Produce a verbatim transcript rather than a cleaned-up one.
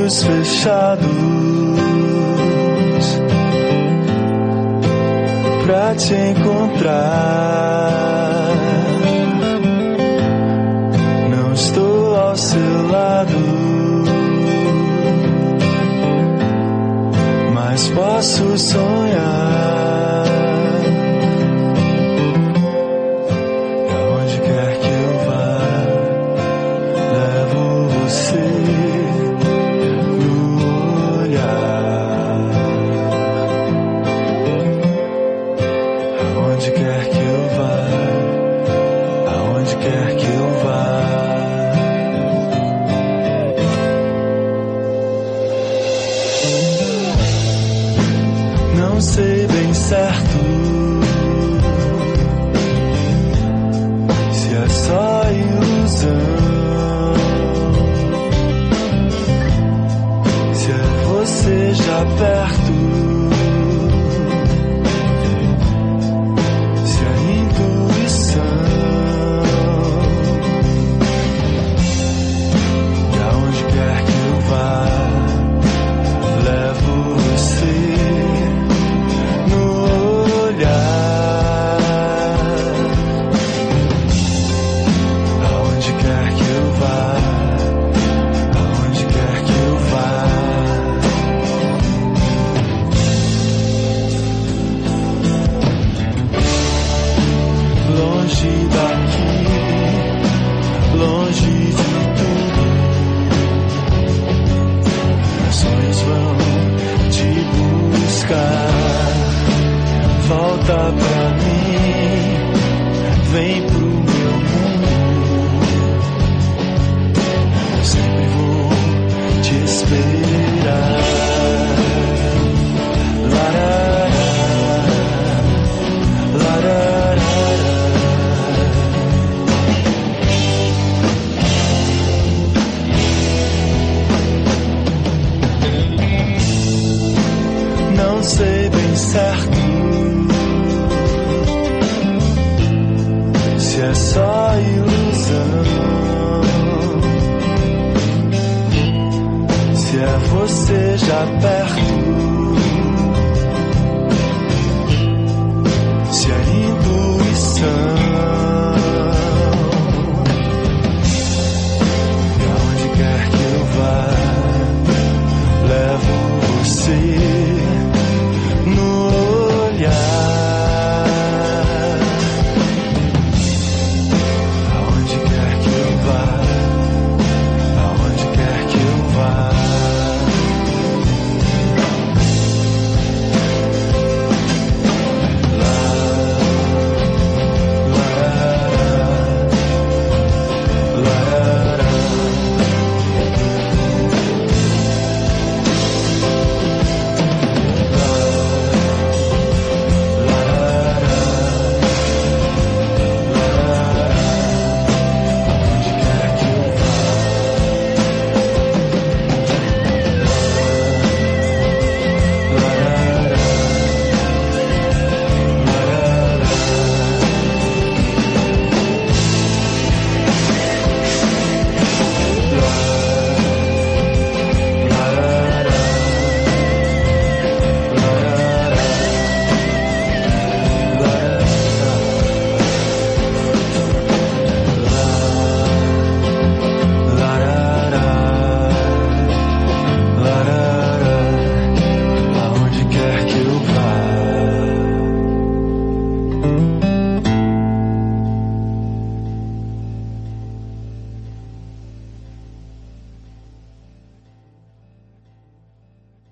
olhos fechados pra te encontrar. Não estou ao seu lado, mas posso sonhar. Não sei bem certo se é só ilusão, se é você já perto, se é intuição. E aonde quer que eu vá, levo você. Longe daqui, longe de tudo, meus sonhos vão te buscar. Volta pra mim, vem pro meu mundo, eu sempre vou te esperar. Larará, larará. Não sei bem certo se é só ilusão, se é você já perto, se é intuição. E aonde quer que eu vá, levo você no olhar. Aonde quer que eu vá, aonde quer que eu vá. Lá, lá, lá, lá. Aonde quer que eu vá.